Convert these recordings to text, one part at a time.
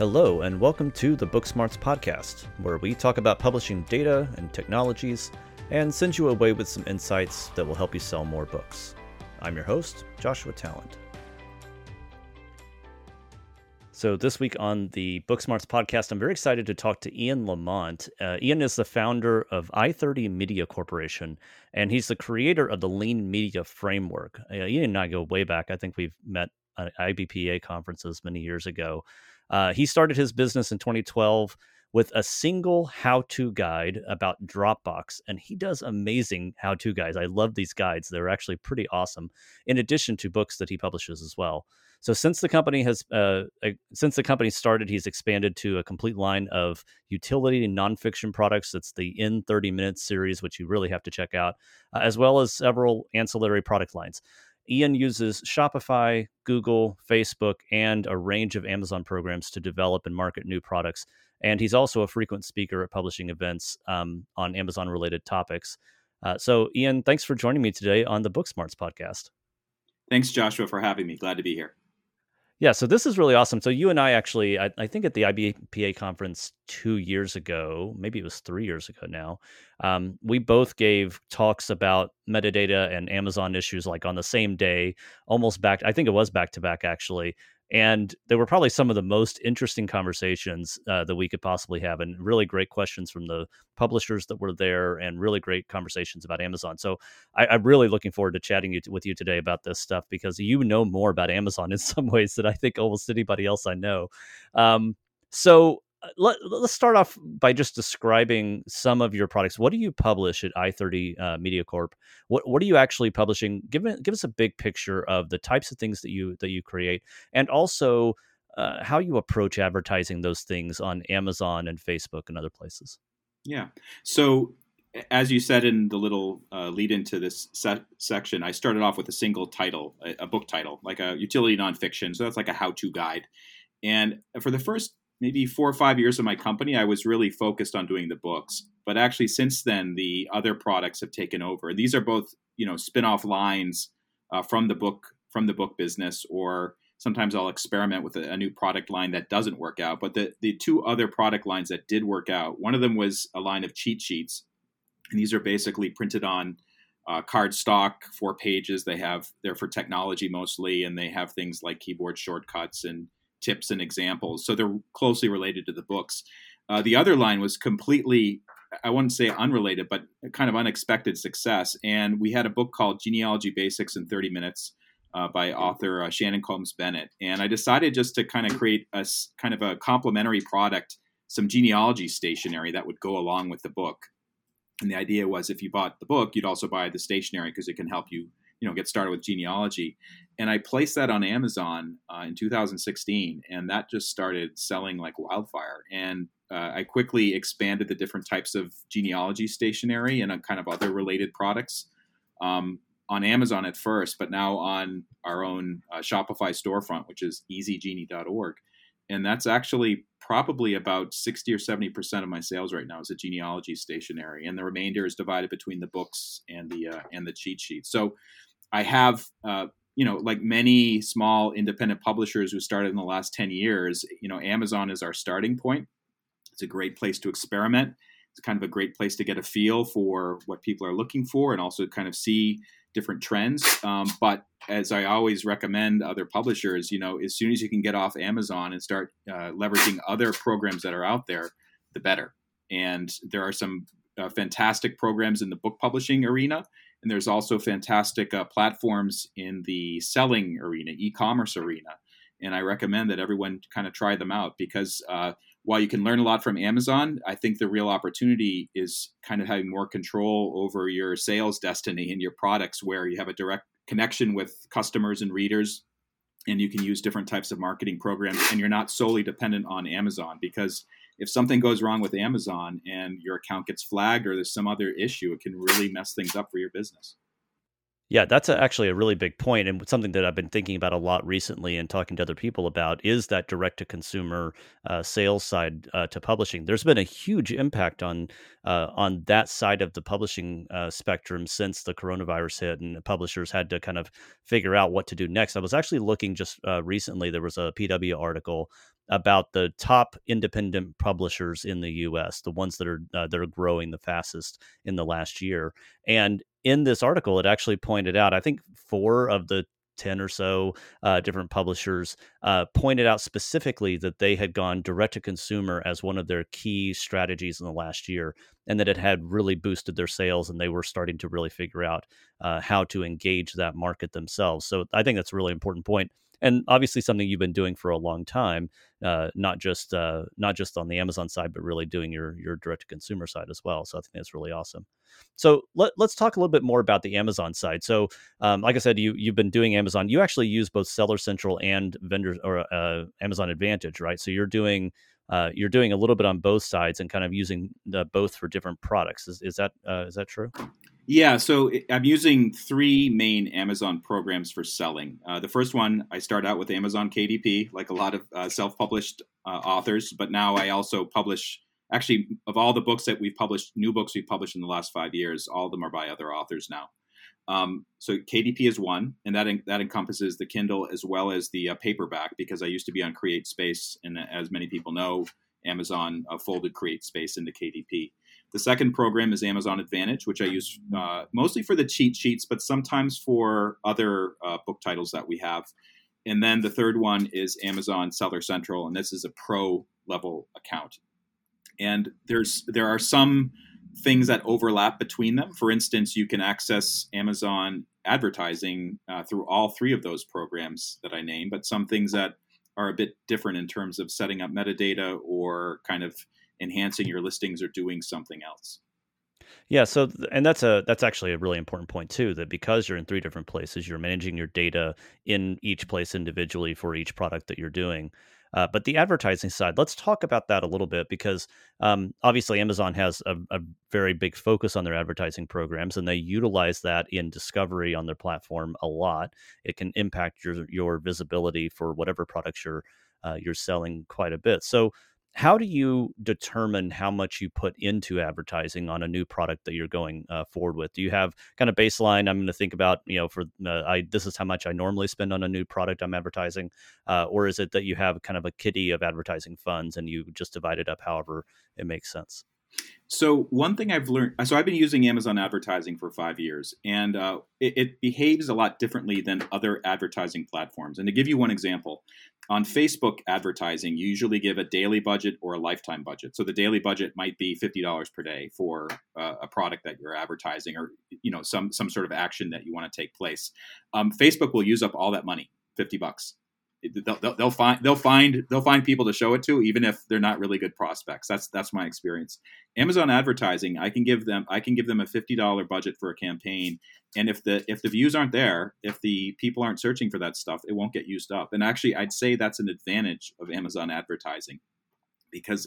Hello, and welcome to the Booksmarts podcast, where we talk about publishing data and technologies and send you away with some insights that will help you sell more books. I'm your host, Joshua Talent. So this week on the Booksmarts podcast, I'm very excited to talk to Ian Lamont. Ian is the founder of i30 Media Corporation, and he's the creator of the Lean Media Framework. Ian and I go way back. I think we've met at IBPA conferences many years ago. He started his business in 2012 with a single how-to guide about Dropbox, and he does amazing how-to guides. I love these guides. They're actually pretty awesome, in addition to books that he publishes as well. So since the company started, he's expanded to a complete line of utility and nonfiction products. That's the In 30 Minutes series, which you really have to check out, as well as several ancillary product lines. Ian uses Shopify, Google, Facebook, and a range of Amazon programs to develop and market new products. And he's also a frequent speaker at publishing events on Amazon-related topics. So, Ian, thanks for joining me today on the Booksmarts podcast. Thanks, Joshua, for having me. Glad to be here. Yeah, so this is really awesome. So you and I actually, I think at the IBPA conference 2 years ago, maybe it was 3 years ago now, we both gave talks about metadata and Amazon issues like on the same day, almost back, I think it was back to back actually. And they were probably some of the most interesting conversations that we could possibly have, and really great questions from the publishers that were there, and really great conversations about Amazon. So I'm really looking forward to chatting with you today about this stuff, because you know more about Amazon in some ways than I think almost anybody else I know. Let's start off by just describing some of your products. What do you publish at i30 Media Corp? What are you actually publishing? Give us a big picture of the types of things that you create, and also how you approach advertising those things on Amazon and Facebook and other places. Yeah. So as you said in the little lead into this section, I started off with a single title, a book title, like a utility nonfiction. So that's like a how-to guide. And for the first maybe 4 or 5 years of my company, I was really focused on doing the books. But actually, since then, the other products have taken over. These are both, spin-off lines from the book business, or sometimes I'll experiment with a new product line that doesn't work out. But the two other product lines that did work out, one of them was a line of cheat sheets. And these are basically printed on card stock, 4 pages. They're for technology mostly, and they have things like keyboard shortcuts and tips and examples. So they're closely related to the books. The other line was completely, I wouldn't say unrelated, but kind of unexpected success. And we had a book called Genealogy Basics in 30 Minutes by author Shannon Combs Bennett. And I decided just to kind of create a kind of a complementary product, some genealogy stationery that would go along with the book. And the idea was, if you bought the book, you'd also buy the stationery, because it can help you, get started with genealogy. And I placed that on Amazon in 2016, and that just started selling like wildfire. And I quickly expanded the different types of genealogy stationery and kind of other related products on Amazon at first, but now on our own Shopify storefront, which is easygenie.org. And that's actually probably about 60 or 70% of my sales right now is a genealogy stationery, and the remainder is divided between the books and the cheat sheets. So I have, like many small independent publishers who started in the last 10 years, Amazon is our starting point. It's a great place to experiment. It's kind of a great place to get a feel for what people are looking for, and also kind of see different trends. But as I always recommend other publishers, as soon as you can get off Amazon and start leveraging other programs that are out there, the better. And there are some fantastic programs in the book publishing arena. And there's also fantastic platforms in the selling arena, e-commerce arena. And I recommend that everyone kind of try them out, because while you can learn a lot from Amazon, I think the real opportunity is kind of having more control over your sales destiny and your products, where you have a direct connection with customers and readers, and you can use different types of marketing programs, and you're not solely dependent on Amazon. Because if something goes wrong with Amazon and your account gets flagged, or there's some other issue, it can really mess things up for your business. Yeah, that's actually a really big point, and something that I've been thinking about a lot recently and talking to other people about is that direct-to-consumer sales side to publishing. There's been a huge impact on that side of the publishing spectrum since the coronavirus hit, and the publishers had to kind of figure out what to do next. I was actually looking just recently. There was a PW article about the top independent publishers in the U.S., the ones that are growing the fastest in the last year. And in this article, it actually pointed out, I think, four of the 10 or so different publishers pointed out specifically that they had gone direct to consumer as one of their key strategies in the last year, and that it had really boosted their sales, and they were starting to really figure out how to engage that market themselves. So I think that's a really important point, and obviously something you've been doing for a long time, not just on the Amazon side, but really doing your direct to consumer side as well. So I think that's really awesome. So let's talk a little bit more about the Amazon side. So like I said, you've been doing Amazon. You actually use both Seller Central and vendors or Amazon Advantage, right? So you're doing a little bit on both sides and kind of using both for different products. Is that true? Yeah, so I'm using three main Amazon programs for selling. The first one, I start out with Amazon KDP, like a lot of self-published authors, but now I also publish, actually, of all the books that we've published, new books we've published in the last 5 years, all of them are by other authors now. So KDP is one, and that encompasses the Kindle as well as the paperback, because I used to be on CreateSpace, and as many people know, Amazon folded CreateSpace into KDP. The second program is Amazon Advantage, which I use mostly for the cheat sheets, but sometimes for other book titles that we have. And then the third one is Amazon Seller Central, and this is a pro level account. And there are some things that overlap between them. For instance, you can access Amazon advertising through all three of those programs that I named, but some things that are a bit different in terms of setting up metadata or kind of enhancing your listings or doing something else. Yeah, so and that's actually a really important point too, that because you're in three different places, you're managing your data in each place individually for each product that you're doing. But the advertising side, let's talk about that a little bit, because obviously Amazon has a very big focus on their advertising programs, and they utilize that in discovery on their platform a lot. It can impact your visibility for whatever products you're selling quite a bit. So how do you determine how much you put into advertising on a new product that you're going forward with? Do you have kind of baseline? I'm going to think about, for this is how much I normally spend on a new product I'm advertising, or is it that you have kind of a kitty of advertising funds and you just divide it up however it makes sense? So one thing I've learned, so I've been using Amazon advertising for 5 years, and it behaves a lot differently than other advertising platforms. And to give you one example, on Facebook advertising, you usually give a daily budget or a lifetime budget. So the daily budget might be $50 per day for a product that you're advertising, or some sort of action that you want to take place. Facebook will use up all that money, $50. They'll find people to show it to, even if they're not really good prospects. That's my experience. Amazon advertising, I can give them a $50 budget for a campaign, and if the views aren't there, if the people aren't searching for that stuff, it won't get used up. And actually, I'd say that's an advantage of Amazon advertising, because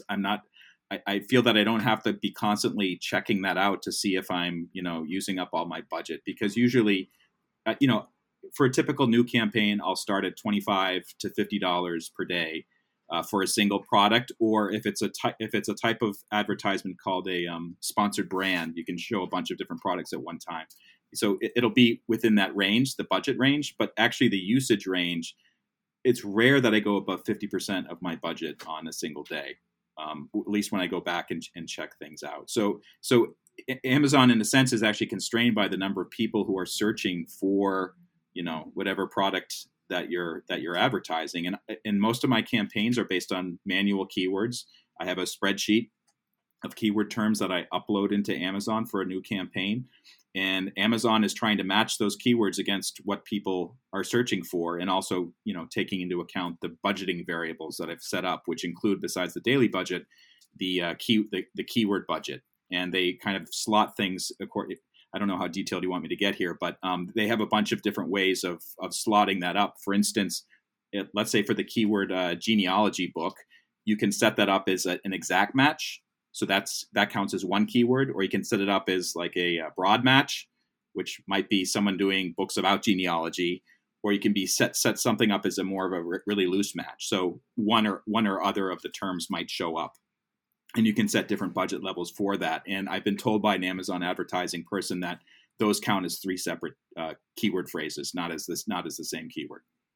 I feel that I don't have to be constantly checking that out to see if I'm using up all my budget, because usually, for a typical new campaign, I'll start at $25 to $50 per day for a single product. Or if it's a type of advertisement called a sponsored brand, you can show a bunch of different products at one time. So it'll be within that range, the budget range, but actually the usage range, it's rare that I go above 50% of my budget on a single day, at least when I go back and check things out. So Amazon, in a sense, is actually constrained by the number of people who are searching for whatever product that you're advertising. And most of my campaigns are based on manual keywords. I have a spreadsheet of keyword terms that I upload into Amazon for a new campaign. And Amazon is trying to match those keywords against what people are searching for, and also, taking into account the budgeting variables that I've set up, which include, besides the daily budget, the keyword budget. And they kind of slot things according. I don't know how detailed you want me to get here, but they have a bunch of different ways of slotting that up. For instance, let's say for the keyword genealogy book, you can set that up as an exact match. So that counts as one keyword, or you can set it up as like a broad match, which might be someone doing books about genealogy, or you can be set something up as a more of a really loose match. So one or other of the terms might show up. And you can set different budget levels for that. And I've been told by an Amazon advertising person that those count as three separate keyword phrases, not as the same keyword.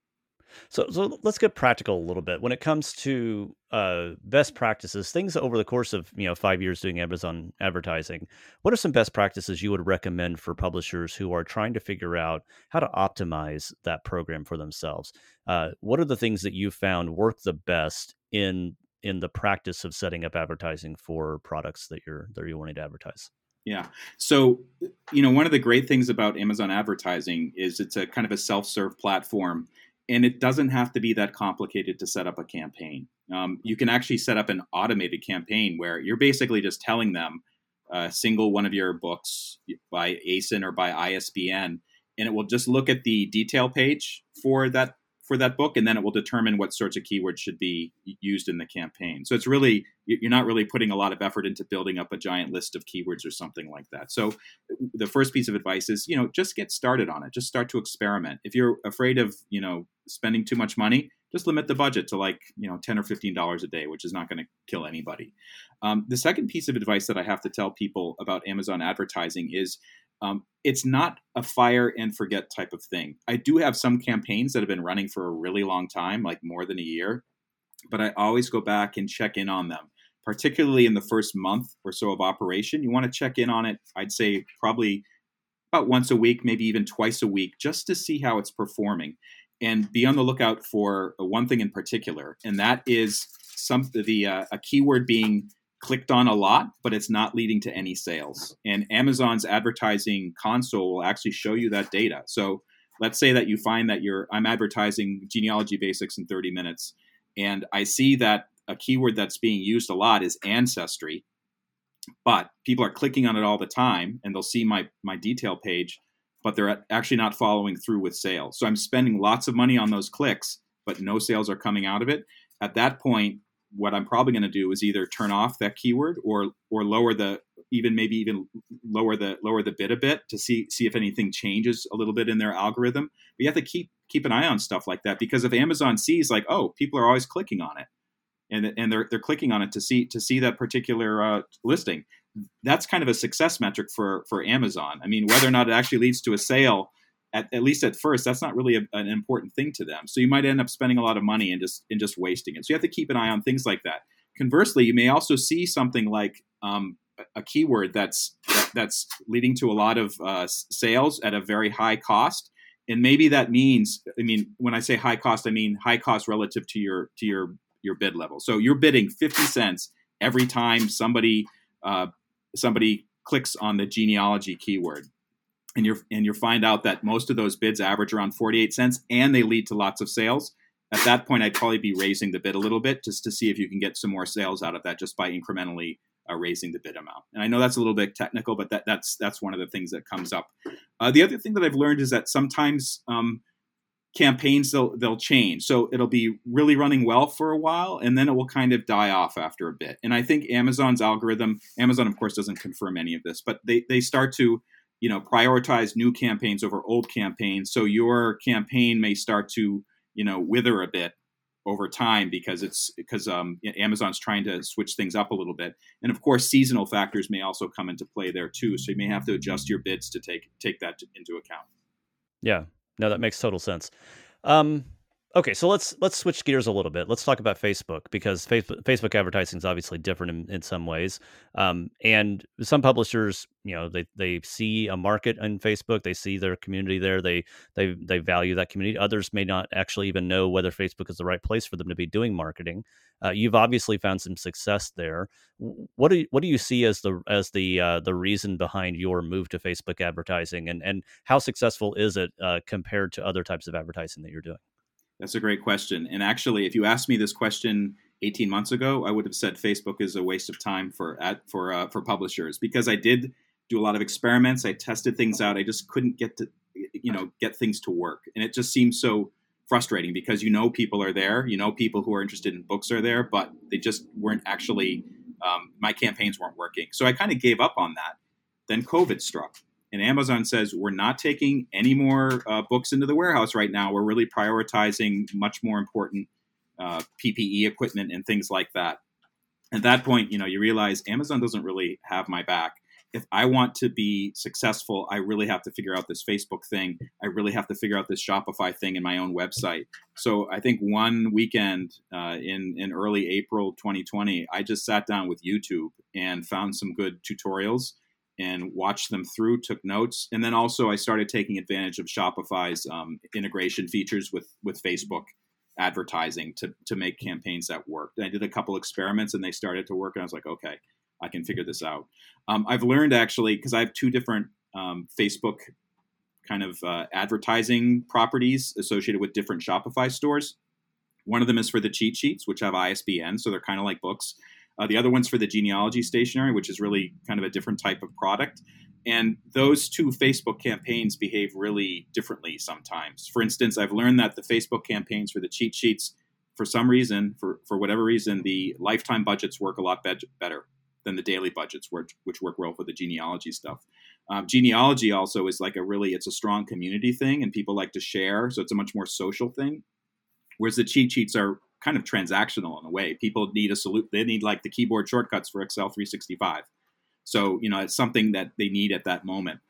So let's get practical a little bit when it comes to best practices. Things over the course of 5 years doing Amazon advertising. What are some best practices you would recommend for publishers who are trying to figure out how to optimize that program for themselves? What are the things that you found work the best in the practice of setting up advertising for products that you're wanting to advertise? Yeah. So, one of the great things about Amazon advertising is it's a kind of a self-serve platform, and it doesn't have to be that complicated to set up a campaign. You can actually set up an automated campaign where you're basically just telling them a single one of your books by ASIN or by ISBN, and it will just look at the detail page for that book, and then it will determine what sorts of keywords should be used in the campaign. So it's really, you're not really putting a lot of effort into building up a giant list of keywords or something like that. So the first piece of advice is, just get started on it. Just start to experiment. If you're afraid of, spending too much money, just limit the budget to like, $10 or $15 a day, which is not going to kill anybody. The second piece of advice that I have to tell people about Amazon advertising is, it's not a fire and forget type of thing. I do have some campaigns that have been running for a really long time, like more than a year, but I always go back and check in on them, particularly in the first month or so of operation. You want to check in on it, I'd say probably about once a week, maybe even twice a week, just to see how it's performing. And be on the lookout for one thing in particular, and that is a keyword being clicked on a lot, but it's not leading to any sales. And Amazon's advertising console will actually show you that data. So let's say that you find that I'm advertising genealogy basics in 30 minutes, and I see that a keyword that's being used a lot is ancestry, but people are clicking on it all the time, and they'll see my detail page, but they're actually not following through with sales. So I'm spending lots of money on those clicks, but no sales are coming out of it. At that point, what I'm probably going to do is either turn off that keyword or lower even lower the bid a bit to see if anything changes a little bit in their algorithm. But you have to keep an eye on stuff like that, because if Amazon sees like, oh, people are always clicking on it, and they're clicking on it to see that particular listing, that's kind of a success metric for Amazon. I mean, whether or not it actually leads to a sale, at least at first, that's not really an important thing to them. So you might end up spending a lot of money and just wasting it. So you have to keep an eye on things like that. Conversely, you may also see something like a keyword that's leading to a lot of sales at a very high cost, and maybe that means, when I say high cost, I mean high cost relative to your bid level. So you're bidding 50 cents every time somebody clicks on the genealogy keyword. And you find out that most of those bids average around 48 cents and they lead to lots of sales. At that point, I'd probably be raising the bid a little bit just to see if you can get some more sales out of that just by incrementally raising the bid amount. And I know that's a little bit technical, but that's one of the things that comes up. The other thing that I've learned is that sometimes campaigns, they'll change. So it'll be really running well for a while, and then it will kind of die off after a bit. And I think Amazon's algorithm, Amazon, of course, doesn't confirm any of this, but they start to prioritize new campaigns over old campaigns. So your campaign may start to, wither a bit over time because Amazon's trying to switch things up a little bit. And of course, seasonal factors may also come into play there too. So you may have to adjust your bids to take that into account. Yeah, no, that makes total sense. Um, okay, so let's switch gears a little bit. Let's talk about Facebook, because Facebook advertising is obviously different in some ways. And some publishers, they see a market in Facebook, they see their community there, they value that community. Others may not actually even know whether Facebook is the right place for them to be doing marketing. You've obviously found some success there. What do you see as the reason behind your move to Facebook advertising, and how successful is it compared to other types of advertising that you're doing? That's a great question. And actually, if you asked me this question 18 months ago, I would have said Facebook is a waste of time for publishers, because I did do a lot of experiments. I tested things out. I just couldn't get things to work. And it just seems so frustrating because people are there, people who are interested in books are there, but they just weren't actually, my campaigns weren't working. So I kind of gave up on that. Then COVID struck. And Amazon says, we're not taking any more books into the warehouse right now. We're really prioritizing much more important PPE equipment and things like that. At that point, you realize Amazon doesn't really have my back. if I want to be successful, I really have to figure out this Facebook thing. I really have to figure out this Shopify thing in my own website. So I think one weekend in early April 2020, I just sat down with YouTube and found some good tutorials and watched them through, took notes. And then also I started taking advantage of Shopify's integration features with Facebook advertising to make campaigns that worked. And I did a couple experiments and they started to work. And I was like, okay, I can figure this out. I've learned actually, because I have two different Facebook kind of advertising properties associated with different Shopify stores. One of them is for the cheat sheets, which have ISBN, so they're kind of like books. The other one's for the genealogy stationery, which is really kind of a different type of product. And those two Facebook campaigns behave really differently sometimes. For instance, I've learned that the Facebook campaigns for the cheat sheets, for some reason, for whatever reason, the lifetime budgets work a lot better than the daily budgets, which work well for the genealogy stuff. Genealogy also is like it's a strong community thing and people like to share. So it's a much more social thing. Whereas the cheat sheets are kind of transactional in a way. People need they need like the keyboard shortcuts for Excel 365. So, it's something that they need at that moment.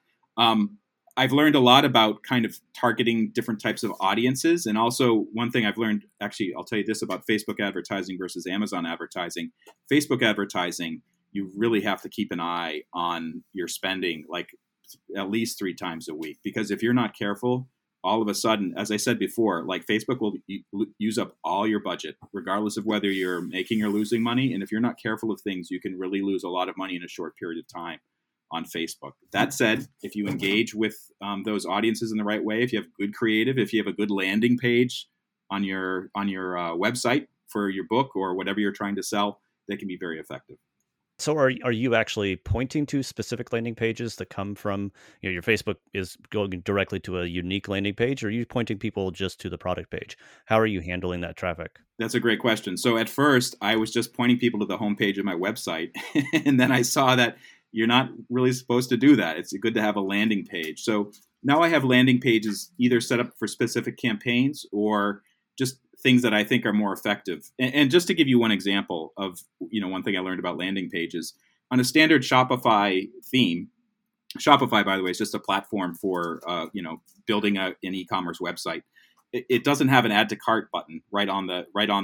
I've learned a lot about kind of targeting different types of audiences. And also one thing I've learned, actually, I'll tell you this about Facebook advertising versus Amazon advertising. Facebook advertising, you really have to keep an eye on your spending like at least 3 times a week. Because if you're not careful, all of a sudden, as I said before, like Facebook will use up all your budget, regardless of whether you're making or losing money. And if you're not careful of things, you can really lose a lot of money in a short period of time on Facebook. That said, if you engage with those audiences in the right way, if you have good creative, if you have a good landing page on your website for your book or whatever you're trying to sell, they can be very effective. So are you actually pointing to specific landing pages that come from, your Facebook is going directly to a unique landing page, or are you pointing people just to the product page? How are you handling that traffic? That's a great question. So at first I was just pointing people to the homepage of my website. And then I saw that you're not really supposed to do that. It's good to have a landing page. So now I have landing pages either set up for specific campaigns or just things that I think are more effective. And just to give you one example of, one thing I learned about landing pages, on a standard Shopify theme, Shopify, by the way, is just a platform for, building an e-commerce website. It doesn't have an add to cart button right on the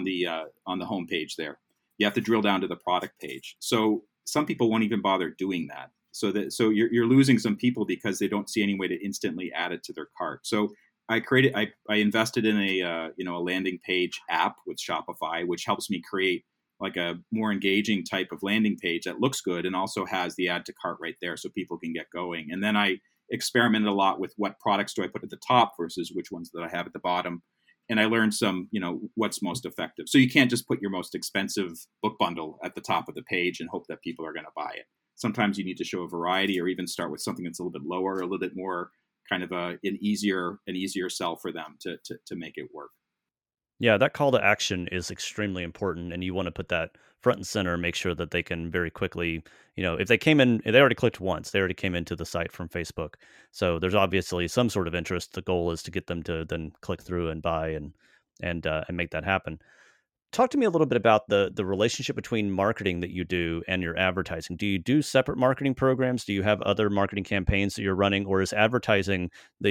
homepage there. You have to drill down to the product page. So some people won't even bother doing that. So you're losing some people because they don't see any way to instantly add it to their cart. So I invested in a landing page app with Shopify, which helps me create like a more engaging type of landing page that looks good and also has the add to cart right there so people can get going. And then I experimented a lot with what products do I put at the top versus which ones that I have at the bottom. And I learned some, what's most effective. So you can't just put your most expensive book bundle at the top of the page and hope that people are going to buy it. Sometimes you need to show a variety or even start with something that's a little bit lower, a little bit more kind of an easier sell for them to make it work. Yeah, that call to action is extremely important, and you want to put that front and center, make sure that they can very quickly, if they came in, they already clicked once, they already came into the site from Facebook. So there's obviously some sort of interest. The goal is to get them to then click through and buy and make that happen. Talk to me a little bit about the relationship between marketing that you do and your advertising. Do you do separate marketing programs? Do you have other marketing campaigns that you're running, or is advertising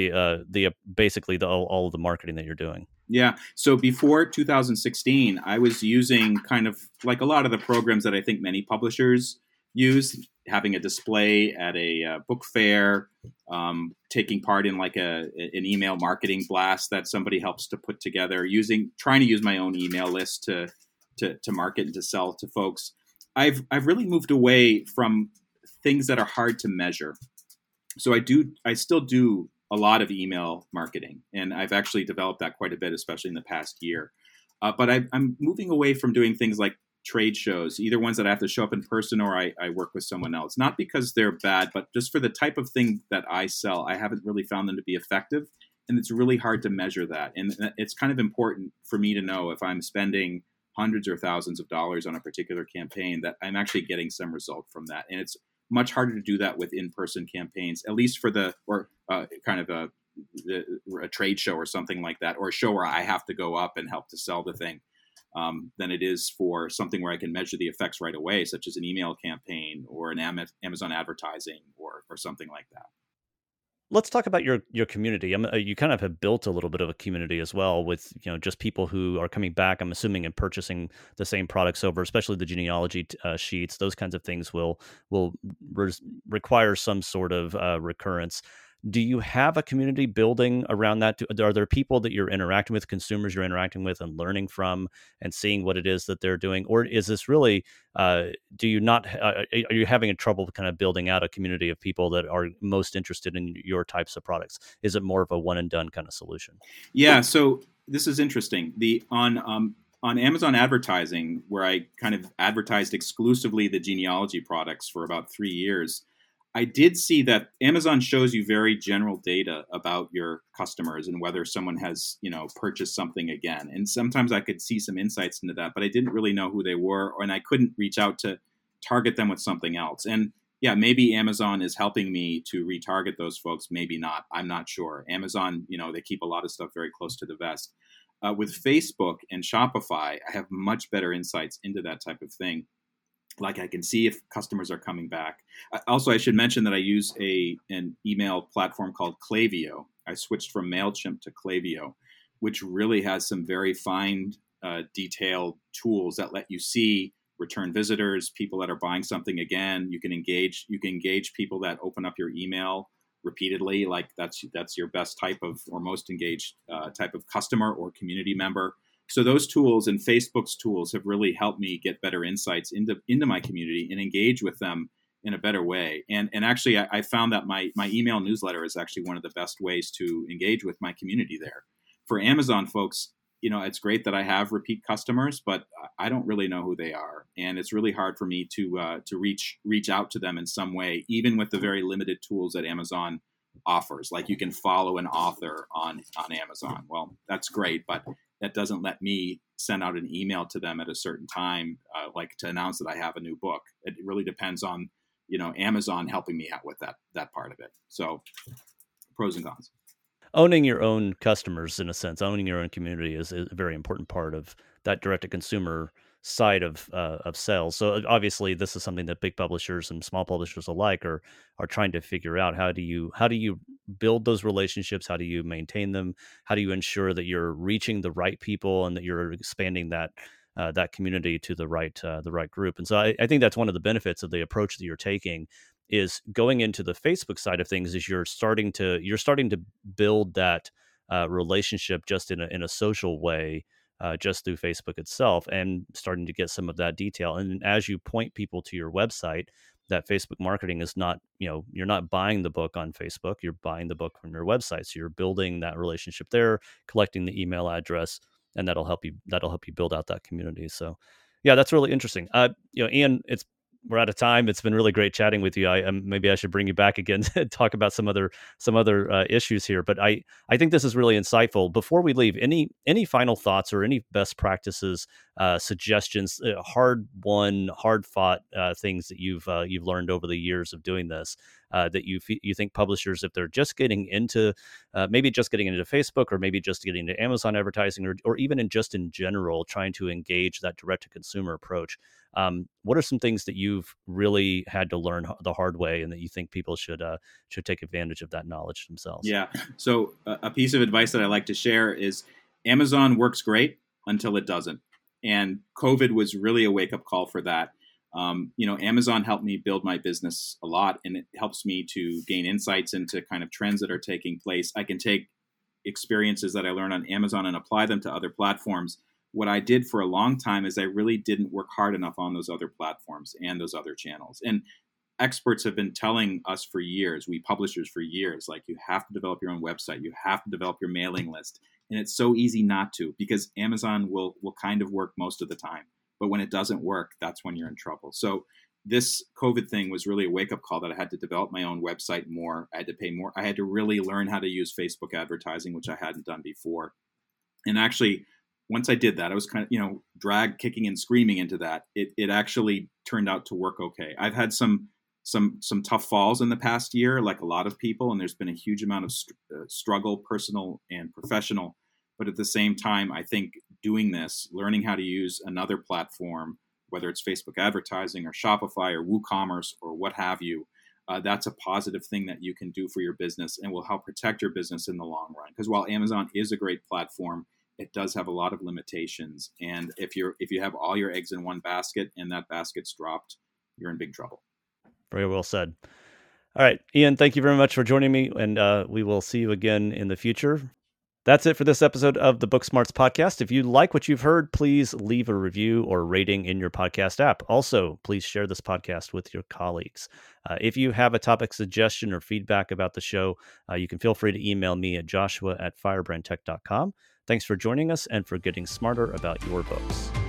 basically all of the marketing that you're doing? Yeah. So before 2016, I was using kind of like a lot of the programs that I think many publishers use, having a display at a book fair, taking part in like an email marketing blast that somebody helps to put together, trying to use my own email list to market and to sell to folks. I've really moved away from things that are hard to measure. So I still do a lot of email marketing, and I've actually developed that quite a bit, especially in the past year. But I'm moving away from doing things like trade shows, either ones that I have to show up in person or I work with someone else. Not because they're bad, but just for the type of thing that I sell, I haven't really found them to be effective. And it's really hard to measure that. And it's kind of important for me to know if I'm spending hundreds or thousands of dollars on a particular campaign that I'm actually getting some result from that. And it's much harder to do that with in-person campaigns, at least for kind of a trade show or something like that, or a show where I have to go up and help to sell the thing, than it is for something where I can measure the effects right away, such as an email campaign or an Amazon advertising or something like that. Let's talk about your community. You kind of have built a little bit of a community as well with just people who are coming back. I'm assuming and purchasing the same products over, especially the genealogy sheets. Those kinds of things will require some sort of recurrence. Do you have a community building around that? Are there people that you're interacting with, consumers you're interacting with, and learning from, and seeing what it is that they're doing, or is this really do you not are you having a trouble kind of building out a community of people that are most interested in your types of products? Is it more of a one and done kind of solution? Yeah, so this is interesting. The on Amazon advertising, where I kind of advertised exclusively the genealogy products for about 3 years, I did see that Amazon shows you very general data about your customers and whether someone has, purchased something again. And sometimes I could see some insights into that, but I didn't really know who they were, and I couldn't reach out to target them with something else. And yeah, maybe Amazon is helping me to retarget those folks. Maybe not. I'm not sure. Amazon, they keep a lot of stuff very close to the vest. With Facebook and Shopify, I have much better insights into that type of thing. Like I can see if customers are coming back. Also, I should mention that I use an email platform called Klaviyo. I switched from MailChimp to Klaviyo, which really has some very fine, detailed tools that let you see return visitors, people that are buying something again. You can engage people that open up your email repeatedly. Like that's your best type of, or most engaged type of customer or community member. So those tools and Facebook's tools have really helped me get better insights into my community and engage with them in a better way. And actually, I found that my email newsletter is actually one of the best ways to engage with my community there. For Amazon folks, it's great that I have repeat customers, but I don't really know who they are, and it's really hard for me to reach out to them in some way, even with the very limited tools that Amazon offers. Like you can follow an author on Amazon. Well, that's great, but that doesn't let me send out an email to them at a certain time, like to announce that I have a new book. It really depends on, Amazon helping me out with that part of it. So pros and cons. Owning your own customers, in a sense, owning your own community is a very important part of that direct to consumer side of sales. So obviously, this is something that big publishers and small publishers alike are trying to figure out. How do you build those relationships? How do you maintain them? How do you ensure that you're reaching the right people and that you're expanding that community to the right group? And so I think that's one of the benefits of the approach that you're taking, is going into the Facebook side of things, is you're starting to build that relationship just in a social way, just through Facebook itself, and starting to get some of that detail. And as you point people to your website, that Facebook marketing is not, you're not buying the book on Facebook, you're buying the book from your website. So you're building that relationship there, collecting the email address, and that'll help you build out that community. So yeah, that's really interesting. Ian, we're out of time. It's been really great chatting with you. Maybe I should bring you back again to talk about some other issues here. But I think this is really insightful. Before we leave, any final thoughts or any best practices, suggestions, hard won, hard fought things that you've learned over the years of doing this, that you think publishers, if they're just getting into maybe just getting into Facebook, or maybe just getting into Amazon advertising, or even in general trying to engage that direct to consumer approach, what are some things that you've really had to learn the hard way, and that you think people should take advantage of that knowledge themselves? Yeah. So a piece of advice that I like to share is Amazon works great until it doesn't. And COVID was really a wake up call for that. Amazon helped me build my business a lot, and it helps me to gain insights into kind of trends that are taking place. I can take experiences that I learned on Amazon and apply them to other platforms. What I did for a long time is I really didn't work hard enough on those other platforms and those other channels. And experts have been telling us for years, we publishers for years, like, you have to develop your own website, you have to develop your mailing list. And it's so easy not to, because Amazon will kind of work most of the time. But when it doesn't work, that's when you're in trouble. So this COVID thing was really a wake-up call that I had to develop my own website more. I had to pay more. I had to really learn how to use Facebook advertising, which I hadn't done before. And actually, once I did that, I was kind of, dragged kicking and screaming into that. It actually turned out to work okay. I've had some tough falls in the past year, like a lot of people, and there's been a huge amount of struggle, personal and professional. But at the same time, I think doing this, learning how to use another platform, whether it's Facebook advertising or Shopify or WooCommerce or what have you, that's a positive thing that you can do for your business and will help protect your business in the long run. Because while Amazon is a great platform, it does have a lot of limitations. And if you have all your eggs in one basket and that basket's dropped, you're in big trouble. Very well said. All right, Ian, thank you very much for joining me, and we will see you again in the future. That's it for this episode of the Book Smarts podcast. If you like what you've heard, please leave a review or rating in your podcast app. Also, please share this podcast with your colleagues. If you have a topic suggestion or feedback about the show, you can feel free to email me at joshua@firebrandtech.com. Thanks for joining us and for getting smarter about your books.